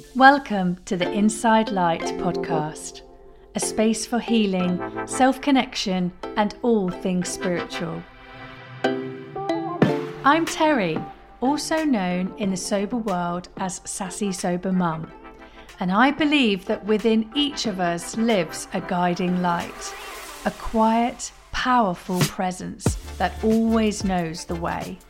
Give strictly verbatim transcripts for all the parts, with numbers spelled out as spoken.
Welcome to the Inside Light podcast, a space for healing, self-connection, and all things spiritual. I'm Terry, also known in the sober world as Sassy Sober Mum, and I believe that within each of us lives a guiding light, a quiet, powerful presence that always knows the way.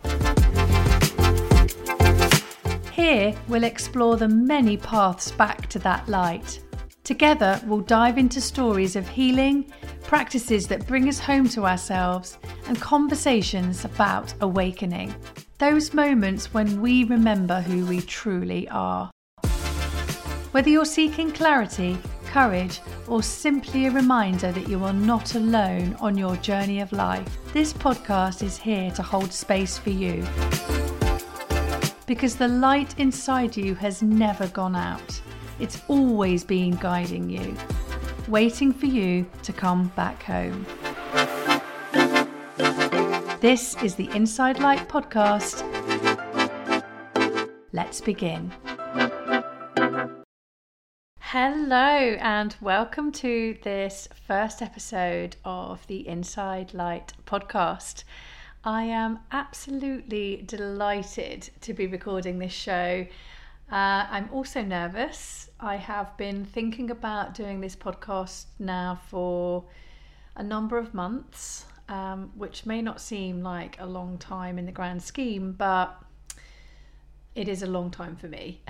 Here, we'll explore the many paths back to that light. Together, we'll dive into stories of healing, practices that bring us home to ourselves, and conversations about awakening. Those moments when we remember who we truly are. Whether you're seeking clarity, courage, or simply a reminder that you are not alone on your journey of life, this podcast is here to hold space for you. Because the light inside you has never gone out. It's always been guiding you, waiting for you to come back home. This is the Inside Light podcast. Let's begin. Hello and welcome to this first episode of the Inside Light podcast. I am absolutely delighted to be recording this show. Uh, I'm also nervous. I have been thinking about doing this podcast now for a number of months, um, which may not seem like a long time in the grand scheme, but it is a long time for me.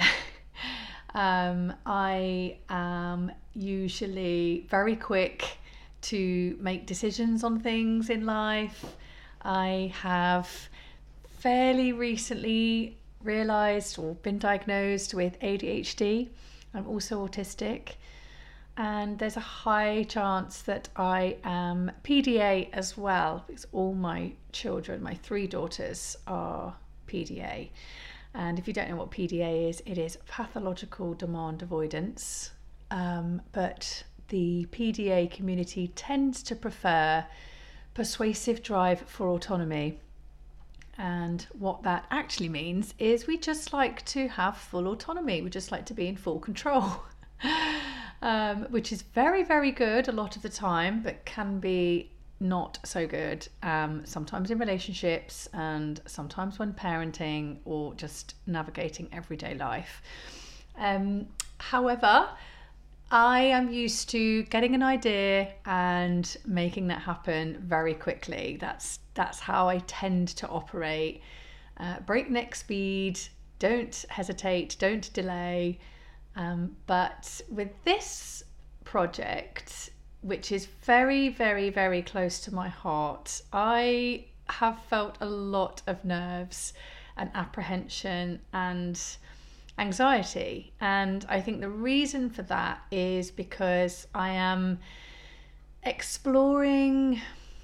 um, I am usually very quick to make decisions on things in life. I have fairly recently realised or been diagnosed with A D H D. I'm also autistic, and there's a high chance that I am P D A as well, because all my children, my three daughters, are P D A. And if you don't know what P D A is, it is pathological demand avoidance. Um, but the P D A community tends to prefer persuasive drive for autonomy. And what that actually means is we just like to have full autonomy. We just like to be in full control, um, which is very, very good a lot of the time, but can be not so good um, sometimes in relationships and sometimes when parenting or just navigating everyday life. Um, however, I am used to getting an idea and making that happen very quickly. That's that's how I tend to operate. Uh, breakneck speed, don't hesitate, don't delay. Um, but with this project, which is very, very, very close to my heart, I have felt a lot of nerves and apprehension and anxiety. And I think the reason for that is because I am exploring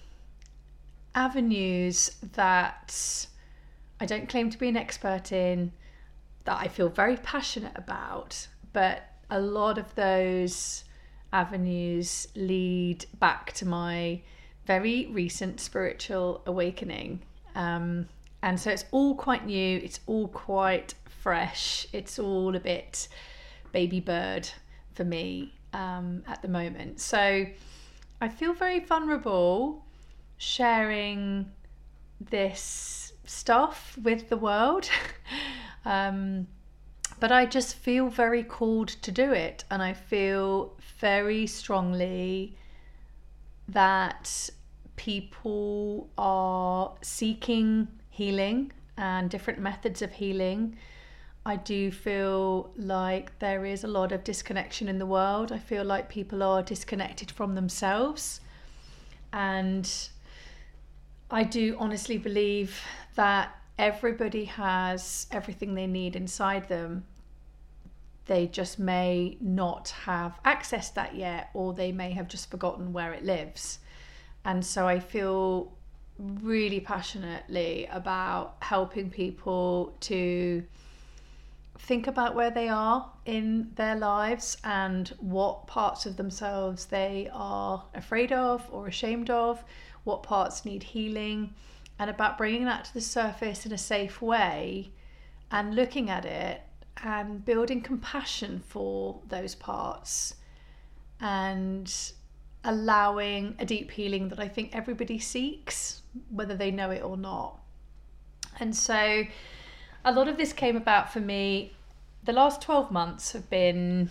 avenues that I don't claim to be an expert in, that I feel very passionate about, but a lot of those avenues lead back to my very recent spiritual awakening. Um, and so it's all quite new, it's all quite fresh, it's all a bit baby bird for me um, at the moment. So I feel very vulnerable sharing this stuff with the world, um, but I just feel very called to do it, and I feel very strongly that people are seeking healing and different methods of healing. I do feel like there is a lot of disconnection in the world. I feel like people are disconnected from themselves. And I do honestly believe that everybody has everything they need inside them. They just may not have accessed that yet, or they may have just forgotten where it lives. And so I feel really passionately about helping people to think about where they are in their lives and what parts of themselves they are afraid of or ashamed of, what parts need healing, and about bringing that to the surface in a safe way and looking at it and building compassion for those parts and allowing a deep healing that I think everybody seeks, whether they know it or not. And so a lot of this came about for me. The last twelve months have been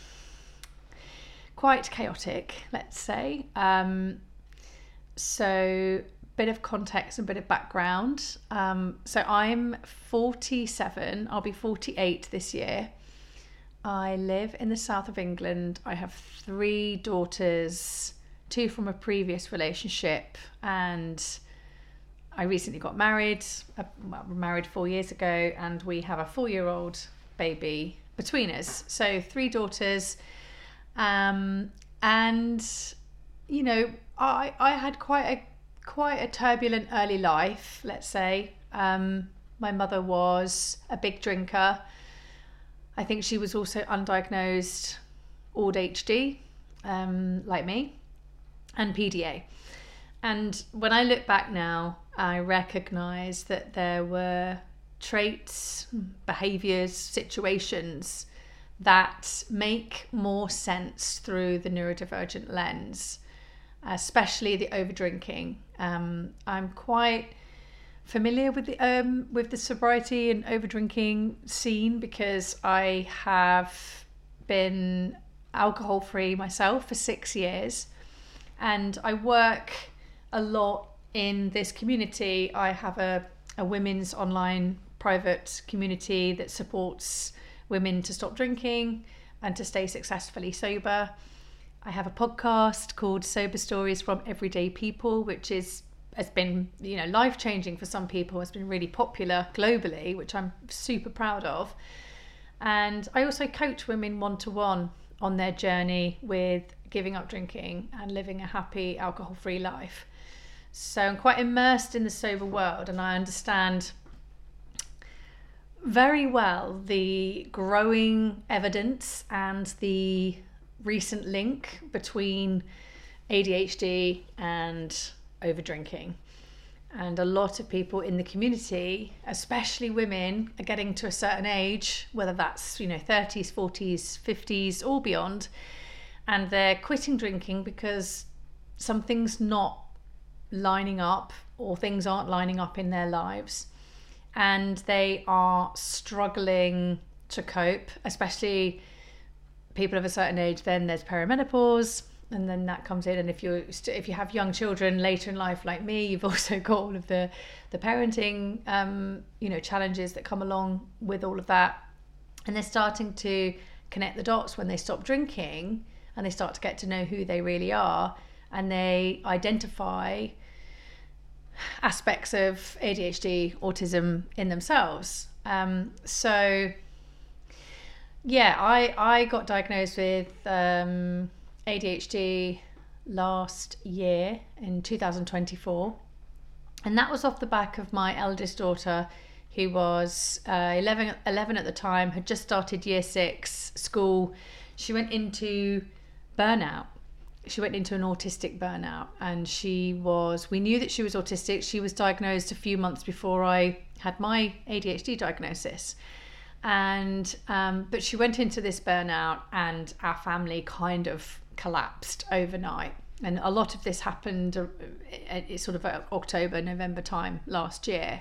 quite chaotic, let's say. Um, so bit of context and bit of background. Um, so I'm forty-seven, I'll be forty-eight this year. I live in the south of England. I have three daughters, two from a previous relationship, and I recently got married. I well, we're married four years ago, and we have a four-year-old baby between us. So three daughters, um, and you know, I I had quite a quite a turbulent early life, let's say. Um, my mother was a big drinker. I think she was also undiagnosed A D H D, um, like me, and P D A. And when I look back now, I recognise that there were traits, behaviours, situations that make more sense through the neurodivergent lens, especially the overdrinking. Um, I'm quite familiar with the um, with the sobriety and overdrinking scene because I have been alcohol free myself for six years, and I work a lot in this community. I have a, a women's online private community that supports women to stop drinking and to stay successfully sober. I have a podcast called Sober Stories from Everyday People, which is has been, you know, life-changing for some people, has been really popular globally, which I'm super proud of. And I also coach women one-to-one on their journey with giving up drinking and living a happy alcohol-free life. So I'm quite immersed in the sober world, and I understand very well the growing evidence and the recent link between A D H D and overdrinking. And a lot of people in the community, especially women, are getting to a certain age, whether that's, you know, thirties, forties, fifties or beyond, and they're quitting drinking because something's not lining up or things aren't lining up in their lives, and they are struggling to cope. Especially people of a certain age, then there's perimenopause, and then that comes in. And if you if you have young children later in life like me, you've also got all of the the parenting um you know challenges that come along with all of that, and they're starting to connect the dots when they stop drinking and they start to get to know who they really are, and they identify aspects of A D H D, autism in themselves. Um, so yeah, I, I got diagnosed with um, A D H D last year in two thousand twenty-four. And that was off the back of my eldest daughter, who was uh, eleven, eleven at the time, had just started year six school. She went into burnout. She went into an autistic burnout, and she was, we knew that she was autistic. She was diagnosed a few months before I had my A D H D diagnosis. And, um, but she went into this burnout, and our family kind of collapsed overnight. And a lot of this happened uh, it's sort of October, November time last year.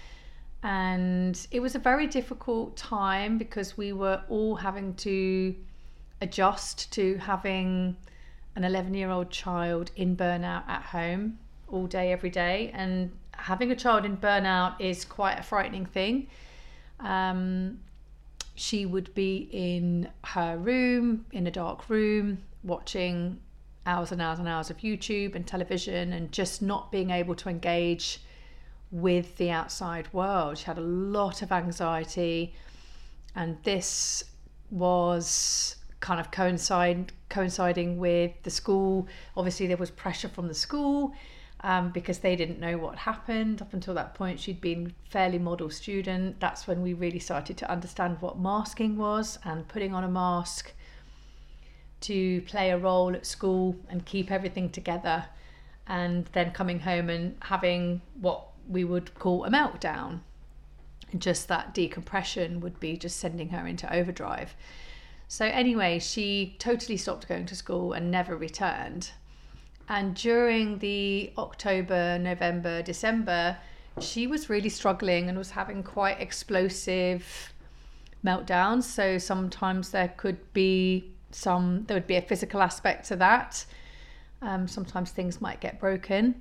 And it was a very difficult time because we were all having to adjust to having an eleven year old child in burnout at home all day, every day. And having a child in burnout is quite a frightening thing. Um, she would be in her room, in a dark room, watching hours and hours and hours of YouTube and television, and just not being able to engage with the outside world. She had a lot of anxiety, and this was kind of coincide coinciding with the school. Obviously there was pressure from the school um, because they didn't know what happened. Up until that point she'd been fairly model student. That's when we really started to understand what masking was, and putting on a mask to play a role at school and keep everything together, and then coming home and having what we would call a meltdown. just that decompression would be just sending her into overdrive. So anyway, she totally stopped going to school and never returned. And during the October, November, December, she was really struggling and was having quite explosive meltdowns. So sometimes there could be some, there would be a physical aspect to that. Um, sometimes things might get broken.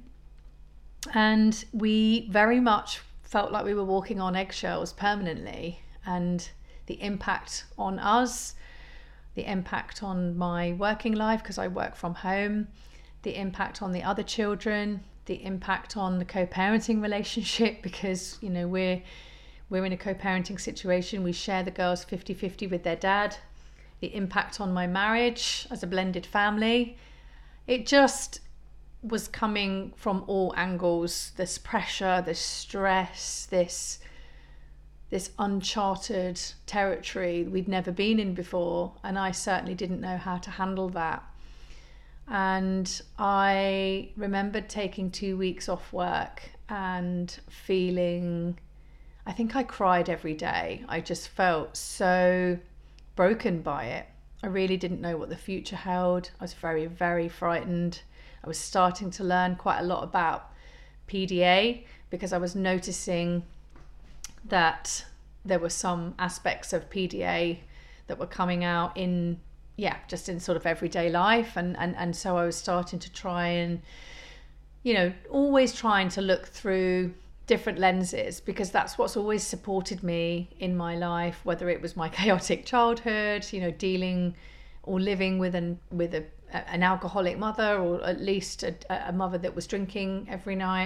And we very much felt like we were walking on eggshells permanently. And the impact on us, the impact on my working life, because I work from home, the impact on the other children, the impact on the co-parenting relationship, because, you know, we're we're in a co-parenting situation. We share the girls fifty-fifty with their dad. The impact on my marriage as a blended family. It just was coming from all angles. This pressure, this stress, this this uncharted territory we'd never been in before. And I certainly didn't know how to handle that. And I remembered taking two weeks off work and feeling, I think I cried every day. I just felt so broken by it. I really didn't know what the future held. I was very, very frightened. I was starting to learn quite a lot about P D A because I was noticing that there were some aspects of P D A that were coming out in yeah, just in sort of everyday life. And, and, and so I was starting to try and, you know, always trying to look through different lenses, because that's what's always supported me in my life, whether it was my chaotic childhood, you know, dealing or living with an, with a, an alcoholic mother, or at least a, a mother that was drinking every night.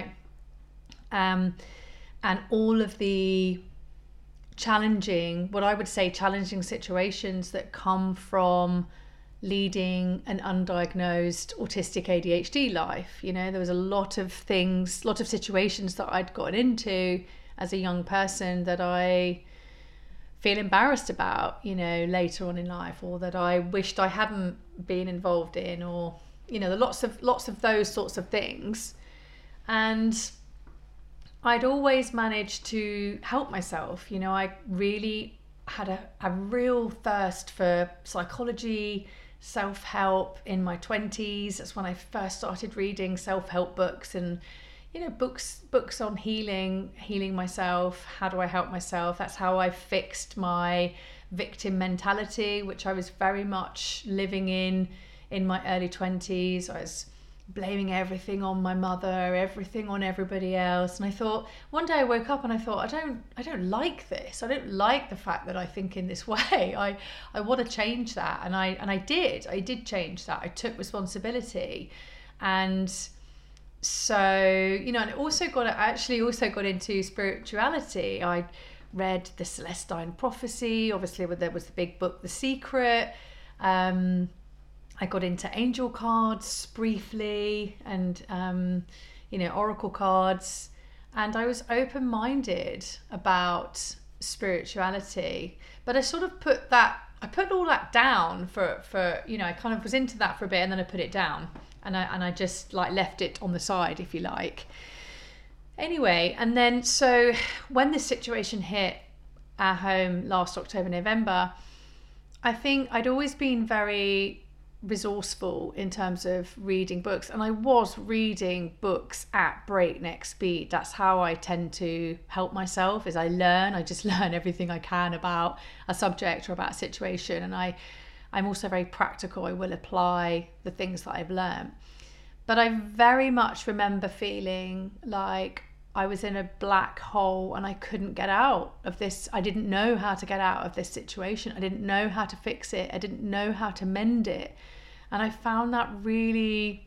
Um, and all of the challenging, what I would say challenging situations that come from leading an undiagnosed autistic A D H D life. You know, there was a lot of things, a lot of situations that I'd gotten into as a young person that I feel embarrassed about, you know, later on in life, or that I wished I hadn't been involved in, or, you know, lots of lots of those sorts of things. And I'd always managed to help myself. You know, I really had a, a real thirst for psychology, self-help in my twenties. That's when I first started reading self-help books and, you know, books books on healing, healing myself. How do I help myself? That's how I fixed my victim mentality, which I was very much living in in my early twenties. I was blaming everything on my mother, everything on everybody else. And I thought, one day I woke up and I thought, I don't I don't like this. I don't like the fact that I think in this way. I I want to change that. And I and I did. I did change that. I took responsibility. And so, you know, and it also got I actually also got into spirituality. I read the Celestine Prophecy. Obviously, there was the big book, The Secret. Um I got into angel cards briefly, and, um, you know, oracle cards. And I was open-minded about spirituality. But I sort of put that, I put all that down for, for, you know, I kind of was into that for a bit, and then I put it down. And I, and I just like left it on the side, if you like. Anyway, and then so when this situation hit our home last October, November, I think I'd always been very resourceful in terms of reading books, and I was reading books at breakneck speed. That's how I tend to help myself, is I learn I just learn everything I can about a subject or about a situation. And I I'm also very practical. I will apply the things that I've learned. But I very much remember feeling like I was in a black hole and I couldn't get out of this. I didn't know how to get out of this situation. I didn't know how to fix it. I didn't know how to mend it. And I found that really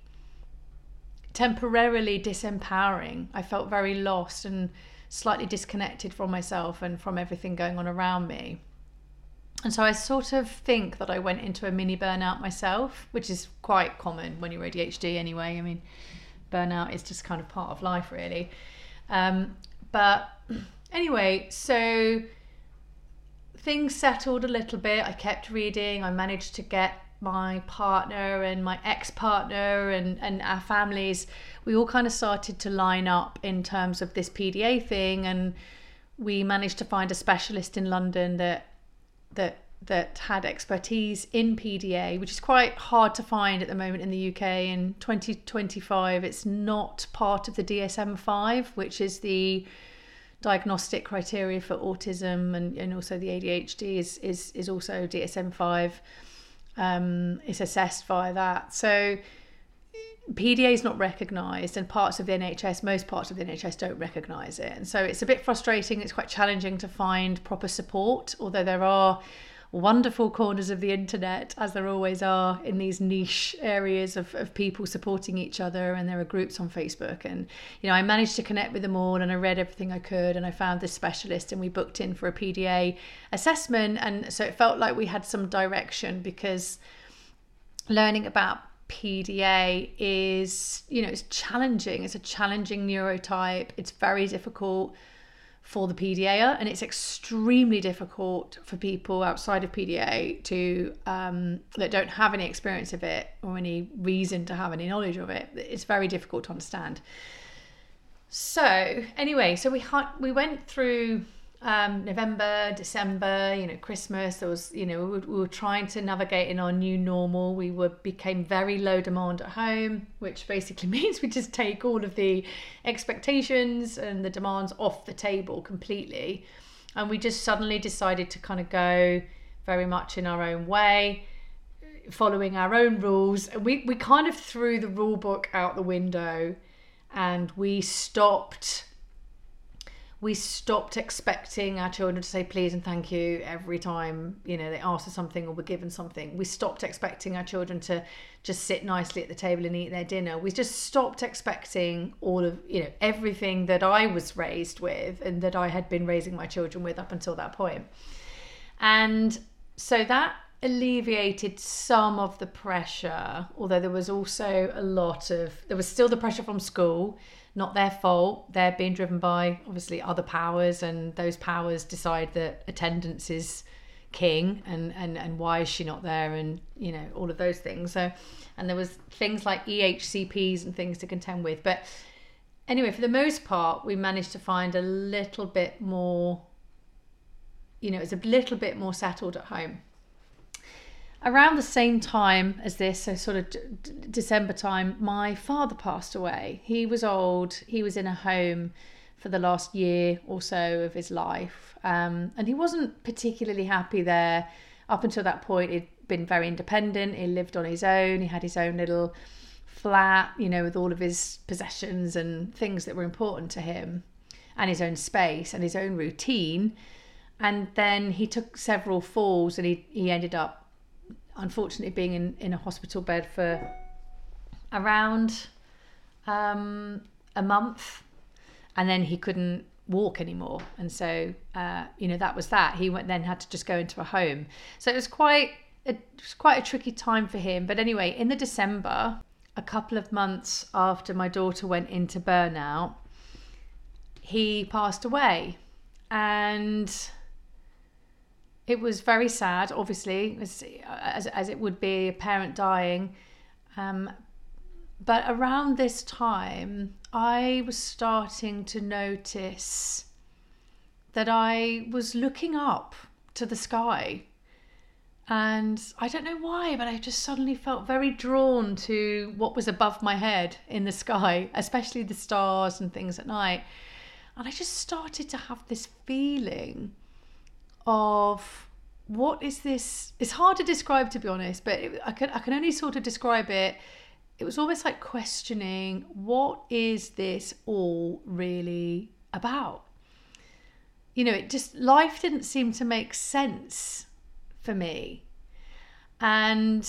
temporarily disempowering. I felt very lost and slightly disconnected from myself and from everything going on around me. And so I sort of think that I went into a mini burnout myself, which is quite common when you're A D H D anyway. I mean, burnout is just kind of part of life, really. Um, but anyway, so things settled a little bit. I kept reading. I managed to get my partner and my ex-partner and, and our families. We all kind of started to line up in terms of this P D A thing. And we managed to find a specialist in London that that that had expertise in P D A, which is quite hard to find at the moment in the U K. In twenty twenty-five, it's not part of the D S M five, which is the diagnostic criteria for autism, and, and also the A D H D is is, is also D S M five. Um, it's assessed via that. So P D A is not recognised, and parts of the N H S, most parts of the N H S don't recognise it. And so it's a bit frustrating. It's quite challenging to find proper support, although there are wonderful corners of the internet, as there always are in these niche areas of, of people supporting each other, and there are groups on Facebook. And you know, I managed to connect with them all, and I read everything I could, and I found this specialist, and we booked in for a P D A assessment. And so it felt like we had some direction, because learning about P D A is, you know, it's challenging. It's a challenging neurotype. It's very difficult for the P D A, and it's extremely difficult for people outside of P D A to um, that don't have any experience of it or any reason to have any knowledge of it. It's very difficult to understand. So anyway, so we had we went through um, November, December, you know, Christmas. There was, you know, we were, we were trying to navigate in our new normal. We were became very low demand at home, which basically means we just take all of the expectations and the demands off the table completely. And we just suddenly decided to kind of go very much in our own way, following our own rules. And we, we kind of threw the rule book out the window, and we stopped we stopped expecting our children to say please and thank you every time, you know, they asked us something or were given something. We stopped expecting our children to just sit nicely at the table and eat their dinner. We just stopped expecting all of, you know, everything that I was raised with and that I had been raising my children with up until that point. And so that alleviated some of the pressure, although there was also a lot of, there was still the pressure from school. Not their fault. They're being driven by obviously other powers, and those powers decide that attendance is king, and, and, and why is she not there, and you know, all of those things. So, and there was things like E H C Ps and things to contend with. But anyway, for the most part, we managed to find a little bit more, you know, it's a little bit more settled at home. Around the same time as this, so sort of d- d- December time, my father passed away. He was old. He was in a home for the last year or so of his life. Um, and he wasn't particularly happy there. Up until that point, he'd been very independent. He lived on his own. He had his own little flat, you know, with all of his possessions and things that were important to him, and his own space and his own routine. And then he took several falls, and he, he ended up unfortunately being in, in a hospital bed for around um, a month, and then he couldn't walk anymore. And so, uh, you know, that was that. He went, then had to just go into a home. So it was quite, a, it was quite a tricky time for him. But anyway, in the December, a couple of months after my daughter went into burnout, he passed away. And it was very sad, obviously, as, as, as it would be a parent dying. Um, but around this time, I was starting to notice that I was looking up to the sky. And I don't know why, but I just suddenly felt very drawn to what was above my head in the sky, especially the stars and things at night. And I just started to have this feeling of, what is this? It's hard to describe, to be honest, but it, I can I can only sort of describe it. It was almost like questioning, what is this all really about? You know, it just, life didn't seem to make sense for me. And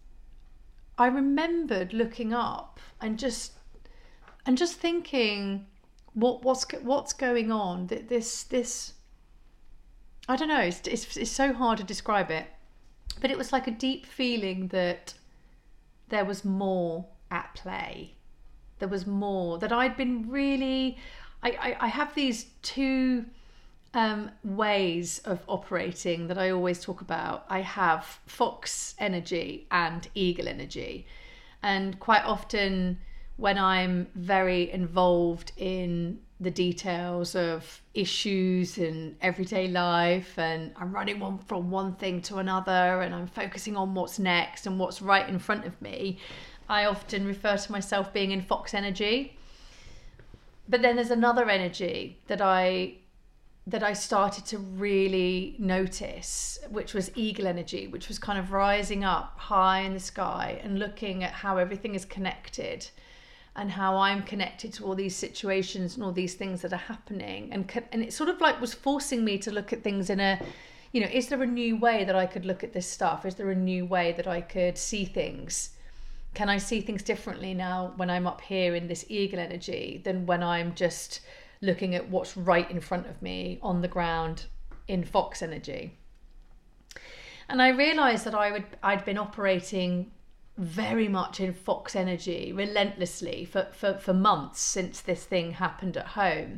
I remembered looking up and just and just thinking, what what's what's going on? This this I don't know, it's, it's it's so hard to describe it, but it was like a deep feeling that there was more at play. There was more, that I'd been really, I, I, I have these two um, ways of operating that I always talk about. I have fox energy and eagle energy. And quite often when I'm very involved in the details of issues in everyday life, and I'm running one from one thing to another, and I'm focusing on what's next and what's right in front of me, I often refer to myself being in fox energy. But then there's another energy that I that I started to really notice, which was eagle energy, which was kind of rising up high in the sky and looking at how everything is connected and how I'm connected to all these situations and all these things that are happening. And and it sort of like was forcing me to look at things in a, you know, is there a new way that I could look at this stuff? Is there a new way that I could see things? Can I see things differently now when I'm up here in this eagle energy than when I'm just looking at what's right in front of me on the ground in fox energy? And I realized that I would I'd been operating very much in fox energy relentlessly for, for, for months since this thing happened at home.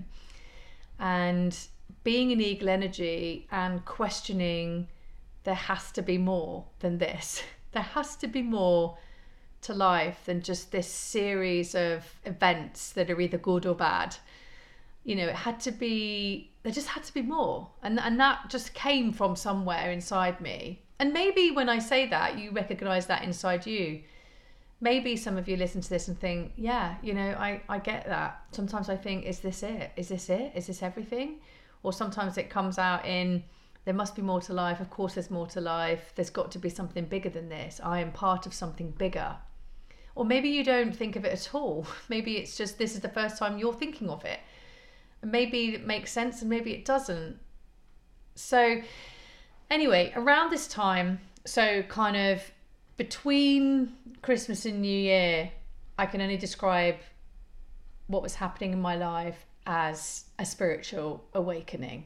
And being in eagle energy and questioning, there has to be more than this. There has to be more to life than just this series of events that are either good or bad. You know, it had to be, there just had to be more. And, and that just came from somewhere inside me. And maybe when I say that, you recognize that inside you. Maybe some of you listen to this and think, yeah, you know, I, I get that. Sometimes I think, is this it? Is this it? Is this everything? Or sometimes it comes out in, there must be more to life. Of course there's more to life. There's got to be something bigger than this. I am part of something bigger. Or maybe you don't think of it at all. Maybe it's just, this is the first time you're thinking of it. Maybe it makes sense and maybe it doesn't. So anyway, around this time, so kind of between Christmas and New Year, I can only describe what was happening in my life as a spiritual awakening.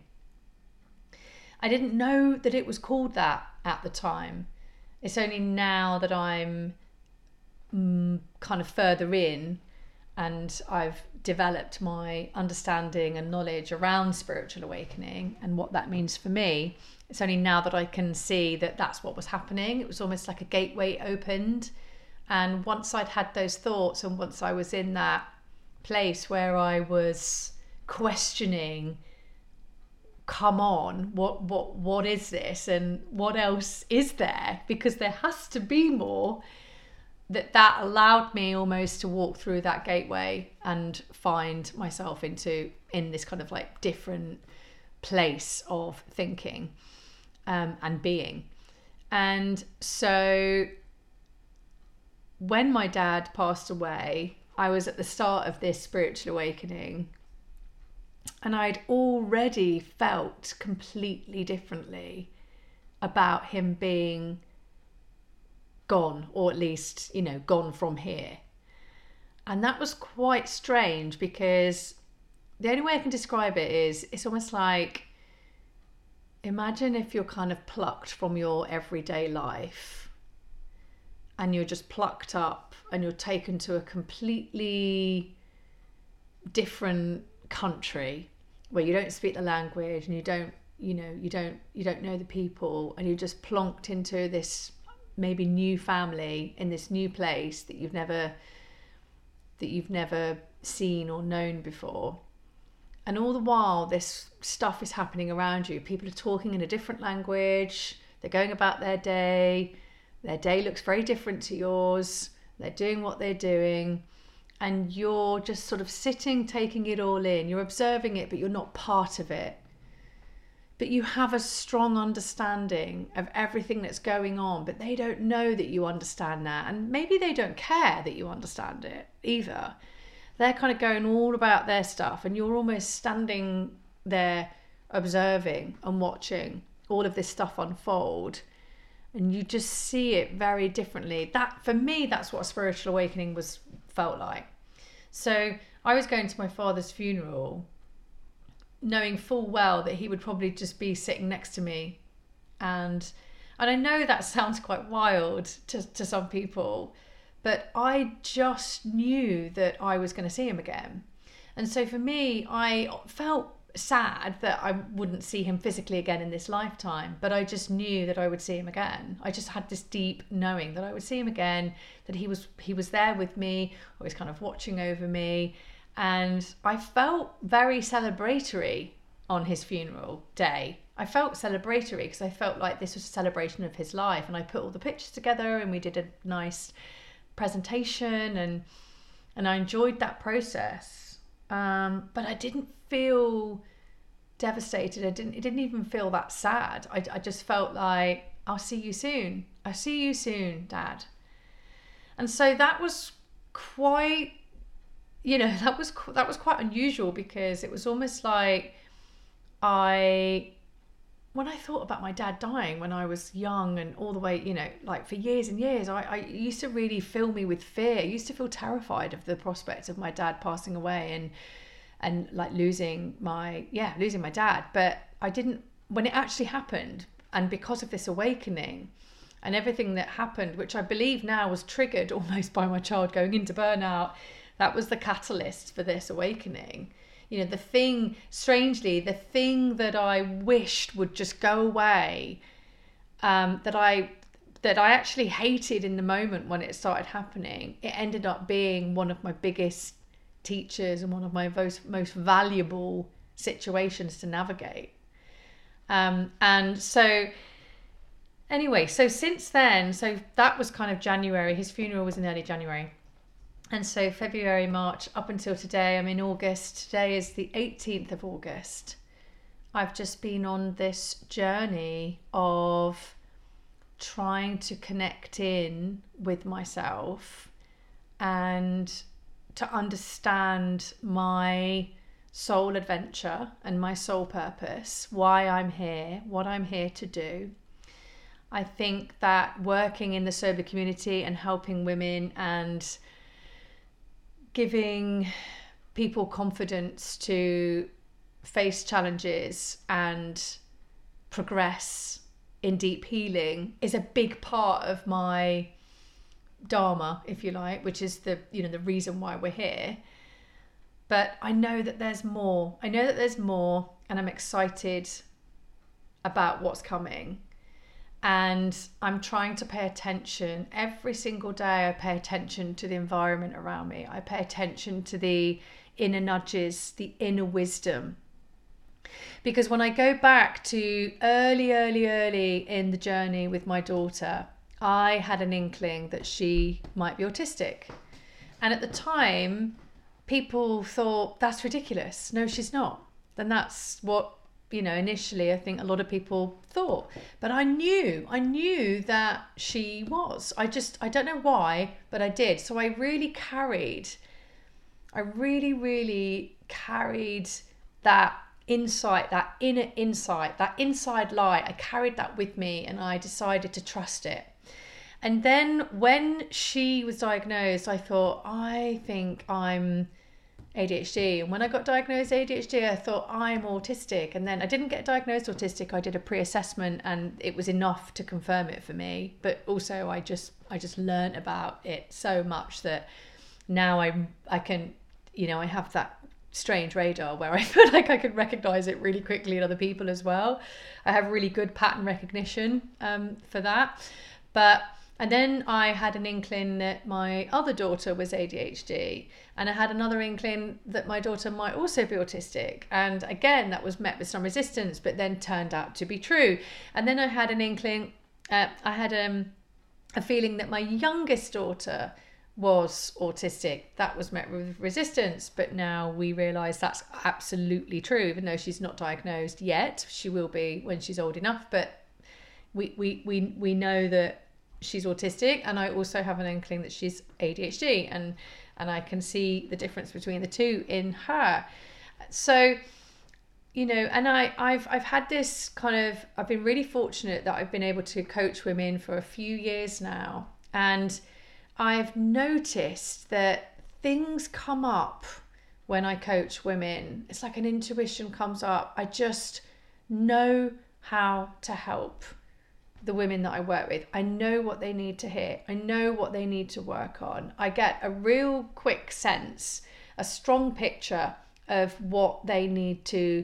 I didn't know that it was called that at the time. It's only now that I'm mm, kind of further in and I've developed my understanding and knowledge around spiritual awakening and what that means for me. It's only now that I can see that that's what was happening. It was almost like a gateway opened. And once I'd had those thoughts and once I was in that place where I was questioning, come on, what what what is this and what else is there? Because there has to be more. That that allowed me almost to walk through that gateway and find myself into in this kind of like different place of thinking um, and being. And so when my dad passed away, I was at the start of this spiritual awakening and I'd already felt completely differently about him being gone, or at least, you know, gone from here. And that was quite strange because the only way I can describe it is it's almost like, imagine if you're kind of plucked from your everyday life and you're just plucked up and you're taken to a completely different country where you don't speak the language and you don't, you know, you don't, you don't know the people, and you're just plonked into this maybe new family in this new place that you've never that you've never seen or known before. And all the while this stuff is happening around you. People are talking in a different language, they're going about their day, their day looks very different to yours, they're doing what they're doing, and you're just sort of sitting, taking it all in. You're observing it, but you're not part of it. But you have a strong understanding of everything that's going on, but they don't know that you understand that. And maybe they don't care that you understand it either. They're kind of going all about their stuff, and you're almost standing there observing and watching all of this stuff unfold. And you just see it very differently. That, for me, that's what a spiritual awakening was felt like. So I was going to my father's funeral, knowing full well that he would probably just be sitting next to me. And and I know that sounds quite wild to, to some people, but I just knew that I was going to see him again. And so for me, I felt sad that I wouldn't see him physically again in this lifetime, but I just knew that I would see him again. I just had this deep knowing that I would see him again, that he was he was there with me, always kind of watching over me. And I felt very celebratory on his funeral day. I felt celebratory because I felt like this was a celebration of his life, and I put all the pictures together and we did a nice presentation, and and I enjoyed that process. Um, but I didn't feel devastated. I didn't. It didn't even feel that sad. I, I just felt like, I'll see you soon. I'll see you soon, Dad. And so that was quite, you know, that was that was quite unusual, because it was almost like I, when I thought about my dad dying when I was young and all the way, you know, like for years and years, I, I used to really fill me with fear. I used to feel terrified of the prospect of my dad passing away and and like losing my, yeah, losing my dad. But I didn't, when it actually happened, and because of this awakening and everything that happened, which I believe now was triggered almost by my child going into burnout, that was the catalyst for this awakening. You know, the thing, strangely, the thing that I wished would just go away, um, that I that I actually hated in the moment when it started happening, it ended up being one of my biggest teachers and one of my most, most valuable situations to navigate. Um, and so anyway, so since then, so that was kind of January. His funeral was in early January. And so February, March, up until today, I'm in August. Today is the eighteenth of August. I've just been on this journey of trying to connect in with myself and to understand my soul adventure and my soul purpose, why I'm here, what I'm here to do. I think that working in the sober community and helping women and giving people confidence to face challenges and progress in deep healing is a big part of my dharma, if you like, which is the, you know, the reason why we're here. But I know that there's more. I know that there's more, and I'm excited about what's coming. And I'm trying to pay attention. Every single day I pay attention to the environment around me. I pay attention to the inner nudges, the inner wisdom. Because when I go back to early, early, early in the journey with my daughter, I had an inkling that she might be autistic. And at the time, people thought, that's ridiculous. No, she's not. And that's what, you know, initially I think a lot of people thought. But I knew, I knew that she was. I just, I don't know why, but I did. So I really carried, I really, really carried that insight, that inner insight, that inside light. I carried that with me, and I decided to trust it. And then when she was diagnosed, I thought, I think I'm A D H D. And when I got diagnosed A D H D, I thought I'm autistic. And then I didn't get diagnosed autistic. I did a pre-assessment, and it was enough to confirm it for me. But also I just I just learned about it so much that now I'm I can, you know, I have that strange radar where I feel like I can recognize it really quickly in other people as well. I have really good pattern recognition um, for that. But and then I had an inkling that my other daughter was A D H D, and I had another inkling that my daughter might also be autistic. And again, that was met with some resistance, but then turned out to be true. And then I had an inkling, uh, I had um, a feeling that my youngest daughter was autistic. That was met with resistance, but now we realise that's absolutely true, even though she's not diagnosed yet. She will be when she's old enough, but we we we, we know that she's autistic, and I also have an inkling that she's A D H D, and and I can see the difference between the two in her. So, you know, and I, I've I've had this kind of, I've been really fortunate that I've been able to coach women for a few years now, and I've noticed that things come up when I coach women. It's like an intuition comes up. I just know how to help the women that I work with. I know what they need to hear. I know what they need to work on. I get a real quick sense, a strong picture of what they need to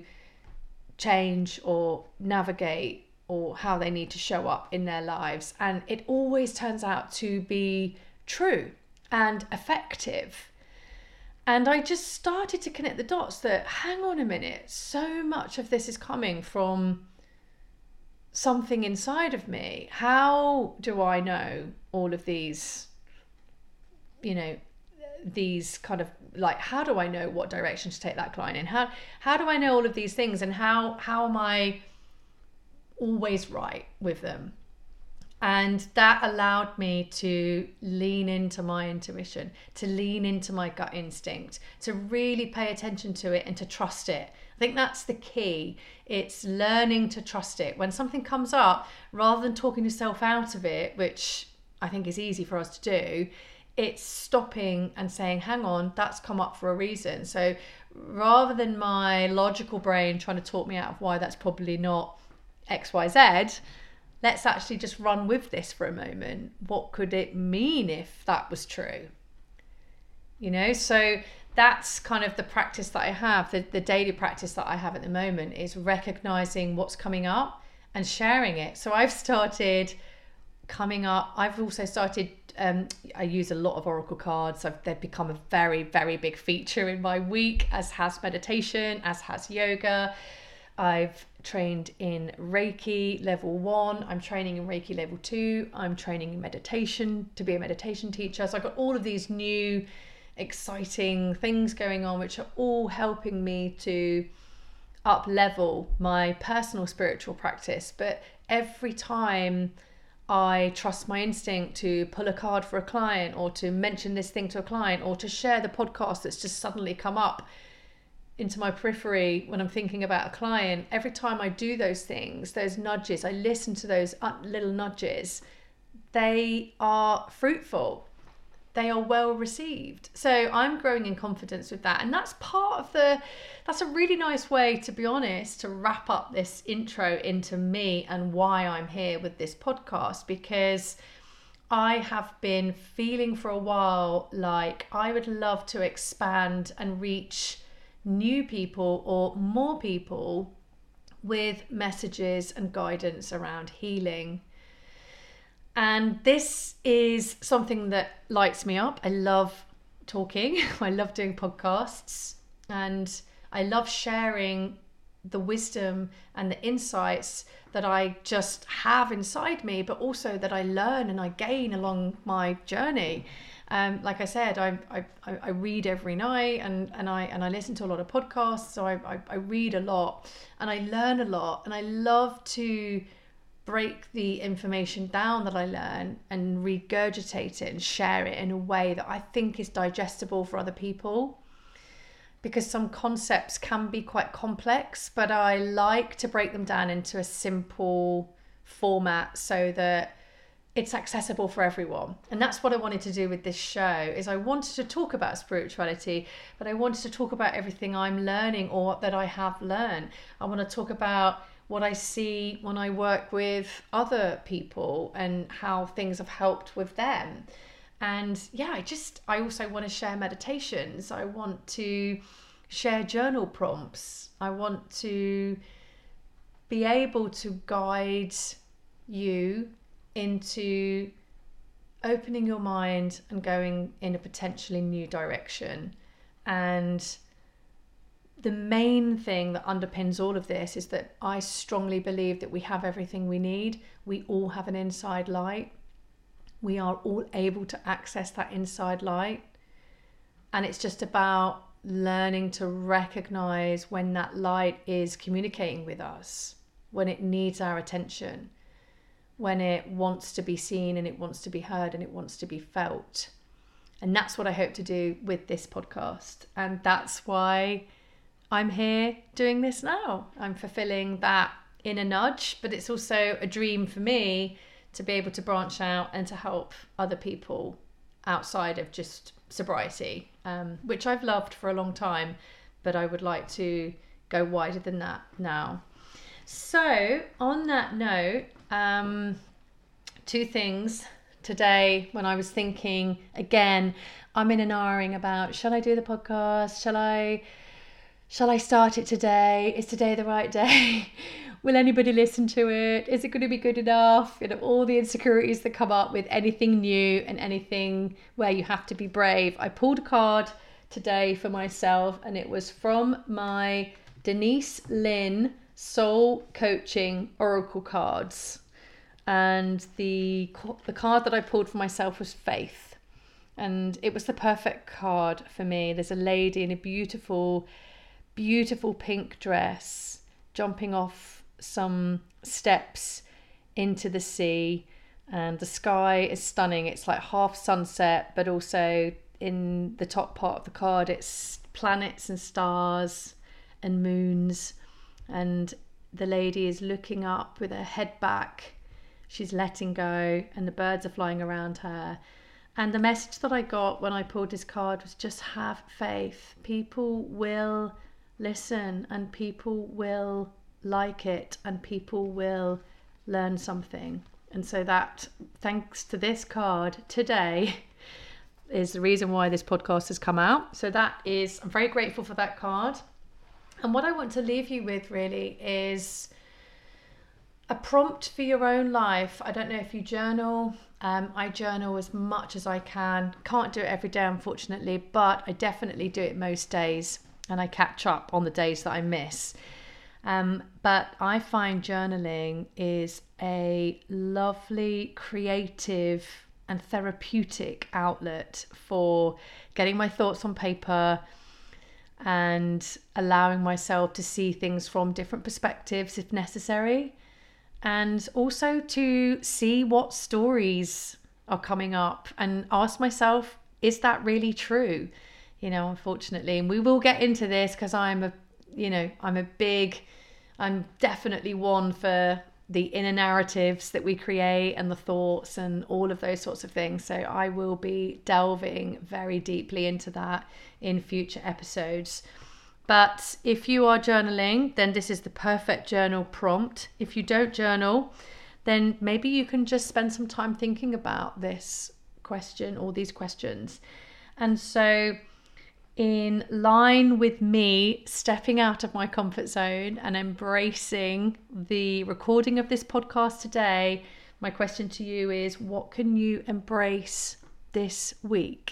change or navigate, or how they need to show up in their lives. And it always turns out to be true and effective. And I just started to connect the dots that, hang on a minute, so much of this is coming from something inside of me. How do I know all of these, you know, these kind of like, how do I know what direction to take that client in? How how do I know all of these things? And how how am I always right with them? And that allowed me to lean into my intuition, to lean into my gut instinct, to really pay attention to it and to trust it. I think that's the key. It's learning to trust it. When something comes up, rather than talking yourself out of it, which I think is easy for us to do, it's stopping and saying, hang on, that's come up for a reason. So rather than my logical brain trying to talk me out of why that's probably not X, Y, Z, let's actually just run with this for a moment. What could it mean if that was true? You know, so that's kind of the practice that I have, the, the daily practice that I have at the moment is recognizing what's coming up and sharing it. So I've started coming up, I've also started, um, I use a lot of Oracle cards. I've, they've become a very, very big feature in my week, as has meditation, as has yoga. I've trained in Reiki level one. I'm training in Reiki level two. I'm training in meditation to be a meditation teacher. So I've got all of these new exciting things going on, which are all helping me to up level my personal spiritual practice. But every time I trust my instinct to pull a card for a client, or to mention this thing to a client, or to share the podcast that's just suddenly come up into my periphery when I'm thinking about a client, every time I do those things, those nudges, I listen to those little nudges, they are fruitful. They are well received. So I'm growing in confidence with that. And that's part of the, that's a really nice way, to be honest, to wrap up this intro into me and why I'm here with this podcast, because I have been feeling for a while like I would love to expand and reach new people or more people with messages and guidance around healing. And this is something that lights me up. I love talking. I love doing podcasts, and I love sharing the wisdom and the insights that I just have inside me, but also that I learn and I gain along my journey. Um, like I said, I, I I read every night, and, and I and I listen to a lot of podcasts. So I, I I read a lot and I learn a lot, and I love to break the information down that I learn and regurgitate it and share it in a way that I think is digestible for other people. Because some concepts can be quite complex, but I like to break them down into a simple format so that it's accessible for everyone. And that's what I wanted to do with this show, is I wanted to talk about spirituality, but I wanted to talk about everything I'm learning or that I have learned. I want to talk about what I see when I work with other people and how things have helped with them. And yeah, I just, I also want to share meditations. I want to share journal prompts. I want to be able to guide you into opening your mind and going in a potentially new direction. And the main thing that underpins all of this is that I strongly believe that we have everything we need. We all have an inside light. We are all able to access that inside light. And it's just about learning to recognize when that light is communicating with us, when it needs our attention, when it wants to be seen and it wants to be heard and it wants to be felt. And that's what I hope to do with this podcast. And that's why I'm here doing this now. I'm fulfilling that inner nudge, but it's also a dream for me to be able to branch out and to help other people outside of just sobriety, um, which I've loved for a long time, but I would like to go wider than that now. So on that note, um, two things today when I was thinking, again, I'm in an R-ing about, shall I do the podcast? Shall I, shall I start it today? Is today the right day? Will anybody listen to it? Is it going to be good enough? You know, all the insecurities that come up with anything new and anything where you have to be brave. I pulled a card today for myself, and it was from my Denise Linn Soul Coaching Oracle cards. And the the card that I pulled for myself was Faith. And it was the perfect card for me. There's a lady in a beautiful, beautiful pink dress jumping off some steps into the sea. And the sky is stunning. It's like half sunset, but also in the top part of the card, it's planets and stars and moons. And the lady is looking up with her head back. She's letting go, and the birds are flying around her. And the message that I got when I pulled this card was just have faith. People will listen, and people will like it, and people will learn something. And so that, thanks to this card today, is the reason why this podcast has come out. So that is, I'm very grateful for that card. And what I want to leave you with really is a prompt for your own life. I don't know if you journal. Um, I journal as much as I can. Can't do it every day, unfortunately, but I definitely do it most days, and I catch up on the days that I miss. Um, but I find journaling is a lovely, creative and therapeutic outlet for getting my thoughts on paper and allowing myself to see things from different perspectives if necessary. And also to see what stories are coming up and ask myself, is that really true? You know, unfortunately, and we will get into this because I'm a, you know, I'm a big, I'm definitely one for the inner narratives that we create and the thoughts and all of those sorts of things. So I will be delving very deeply into that in future episodes. But if you are journaling, then this is the perfect journal prompt. If you don't journal, then maybe you can just spend some time thinking about this question or these questions. And so in line with me stepping out of my comfort zone and embracing the recording of this podcast today, my question to you is, what can you embrace this week?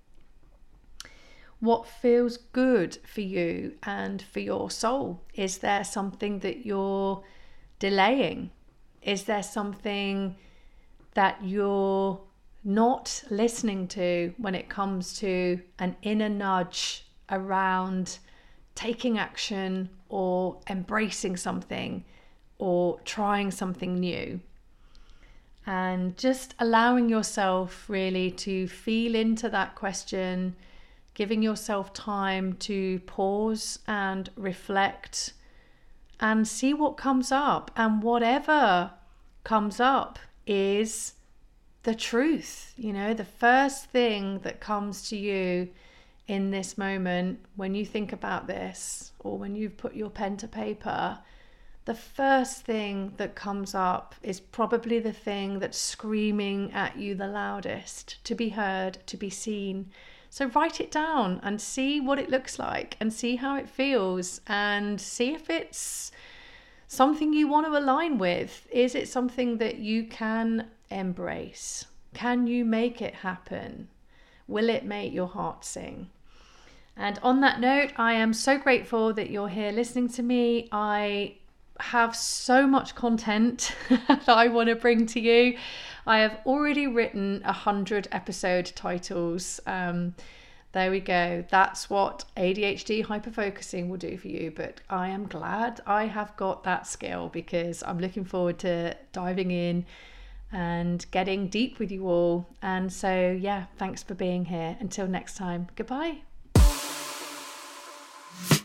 What feels good for you and for your soul? Is there something that you're delaying? Is there something that you're not listening to when it comes to an inner nudge around taking action or embracing something or trying something new? And just allowing yourself really to feel into that question, giving yourself time to pause and reflect and see what comes up. And whatever comes up is the truth. You know, the first thing that comes to you in this moment when you think about this, or when you've put your pen to paper, the first thing that comes up is probably the thing that's screaming at you the loudest, to be heard, to be seen. So write it down and see what it looks like and see how it feels and see if it's something you want to align with. Is it something that you can embrace? Can you make it happen? Will it make your heart sing? And on that note, I am so grateful that you're here listening to me. I have so much content that I want to bring to you. I have already written a hundred episode titles. Um, there we go. That's what A D H D hyperfocusing will do for you. But I am glad I have got that skill, because I'm looking forward to diving in and getting deep with you all. And so, yeah, thanks for being here. Until next time, goodbye.